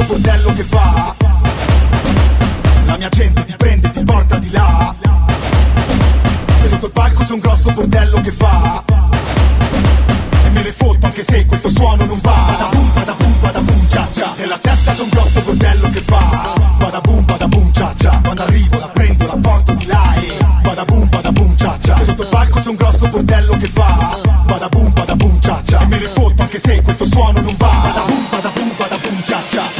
bordello che fa. La mia gente ti prende, ti porta di là. E sotto il palco c'è un grosso bordello che fa. E me ne fotto anche se questo suono non va. Bada boom, cia cia. Nella testa c'è un grosso bordello che fa. Bada boom, cia cia. Quando arrivo la prendo, la porto di là. E bada boom, cia cia. Sotto il palco c'è un grosso bordello che fa. Bada boom, cia cia. E me ne fotto anche se questo suono non va. Bada boom, cia cia.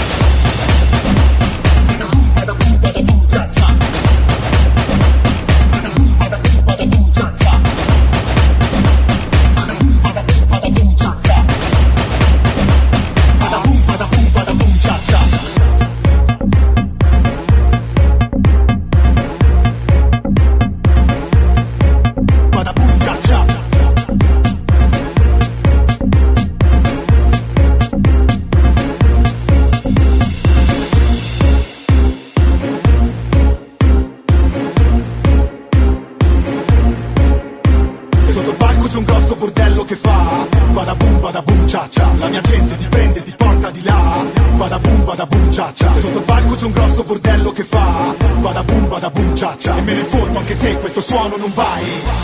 La mia gente ti prende, ti porta di là. Bada boom, cia cia. Sotto il palco c'è un grosso bordello che fa. Bada boom, cia cia. E me ne fotto anche se questo suono non va.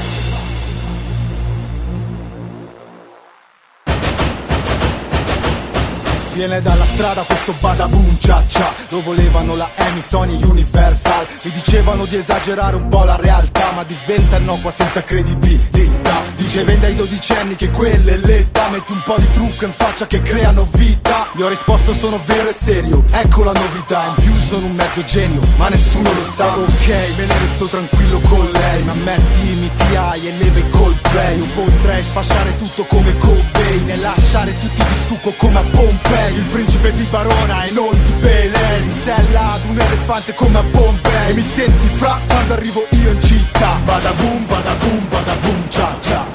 Viene dalla strada questo bada boom cia cia. Lo volevano la EMI, Sony, Universal. Mi dicevano di esagerare un po' la realtà, ma diventa innocua senza credibilità. Dice vende ai 12 anni che quella è l'età. Metti un po' di trucco in faccia che creano vita. Gli ho risposto sono vero e serio, ecco la novità. In più sono un mezzo genio, ma nessuno lo sa. Ok, me ne resto tranquillo con lei. Ma metti MTI e leve Coldplay. Io potrei sfasciare tutto come Cobain e lasciare tutti di stucco come a Pompei. Il principe di Barona e non di Belén. In sella ad un elefante come a Pompei. E mi senti fra quando arrivo io in città. Bada boom, cia cia.